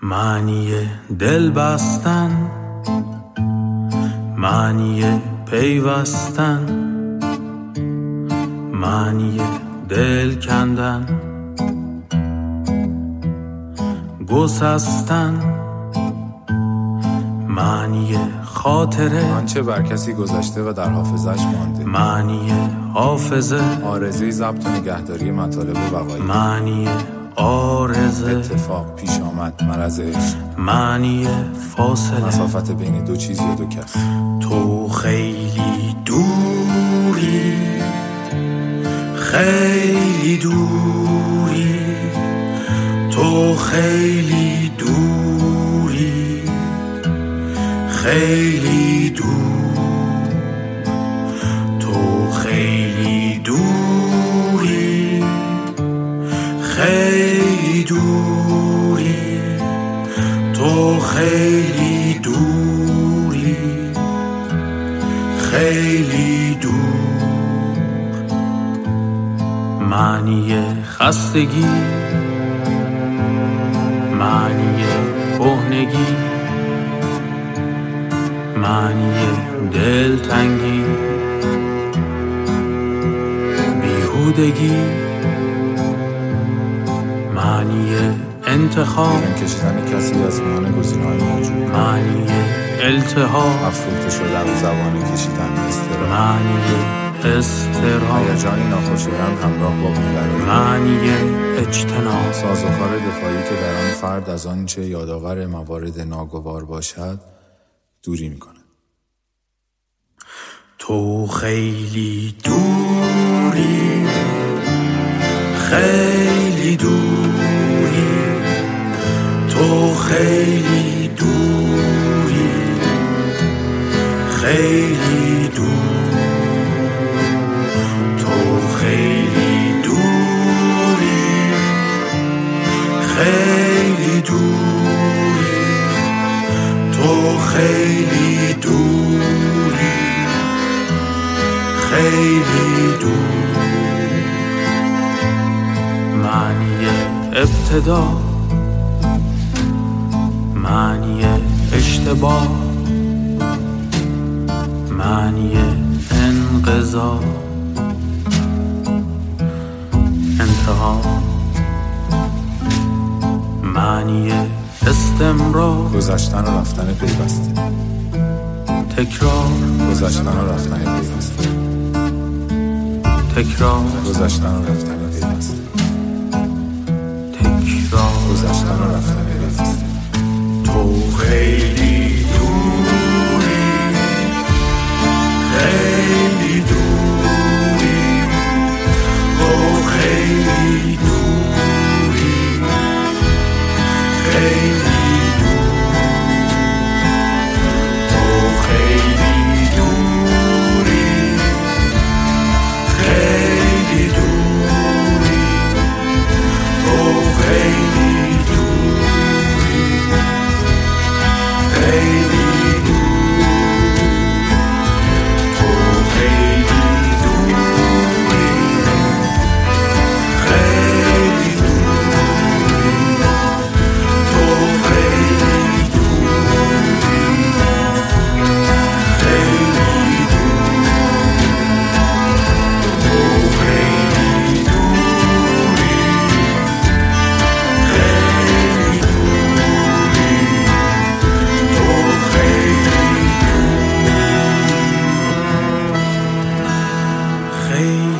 معنی دل بستن، معنی پیوستن، معنی دل کندن، گسستن، معنی خاطره، آنچه بر کسی گذشته و در حافظش مانده، معنی حافظه، آرزه ضبط و نگهداری مطالب بقایی، معنی آرزه، اتفاق پیش آمد، مرض عشق، معنی فاصله، مسافت بین دو چیز یا دو کس. تو خیلی دوری، خیلی دوری، تو خیلی دوری، خیلی دور، تو خیلی دوری، خیلی دوری، تو خیلی دوری، خیلی دور. معنی خستگی، معنی کهنگی، معنی دلتنگی، بیهودگی، معنی انتخاب، کشیدن کسی از میان گزینه‌های موجود، معنی التهاب، افروخته شدن و زبانه کشیدن، اضطراب، معنی اضطراب، هیجانی ناخوشایند همراه با بی‌قراری، معنی اجتناب، سازوکار دفاعی که در آن فرد از آنچه یادآور موارد ناگوار باشد دوری می‌کند. تو خیلی دوری، خیلی دوری، تو خیلی دوری، خیلی دور، تو خیلی دوری، خیلی دوری، تو خیلی دوری، خیلی دور. معنی ابتدا، معنی اشتباه، معنی انقضا، انتها، معنی استمرار، گذشتن و رفتن پیوسته، تکرار، گذشتن و رفتن پیوسته، تکرار، گذشتن و رفتن پیوسته، تکرار، گذشتن و رفتن پیوسته. تو خیلی دوری، خیلی دوری، تو خیلی دوری، خیلی دور، تو خیلی دوری، خیلی دوری، تو خیلی دوری، خیلی دور، تو خیلی دوری، خیلی دوری، تو خیلی دوری، خیلی دور، تو خیلی دوری، خیلی دوری، تو خیلی